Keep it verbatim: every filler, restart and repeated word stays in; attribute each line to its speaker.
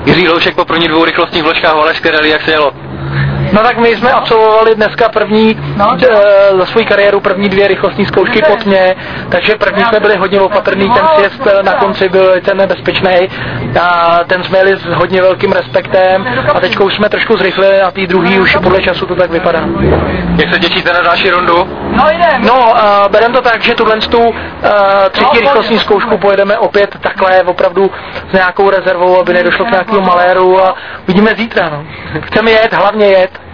Speaker 1: Jiří Hloušek po první dvou rychlostních vložkách Valašské rally, jak se jelo?
Speaker 2: No tak my jsme absolvovali dneska první, e, za svou kariéru první dvě rychlostní zkoušky pod mě, takže první jsme byli hodně opatrný, ten sjezd na konci byl ten nebezpečný a ten jsme jeli s hodně velkým respektem a teďka už jsme trošku zrychlili a tý druhý už podle času to tak vypadá.
Speaker 1: Jak se těšíte na další rundu?
Speaker 2: No, uh, bereme to tak, že tuhle tu uh, třetí rychlostní zkoušku pojedeme opět takhle opravdu s nějakou rezervou, aby nedošlo k nějakému maléru a uvidíme zítra. No. Chceme jet, hlavně jet.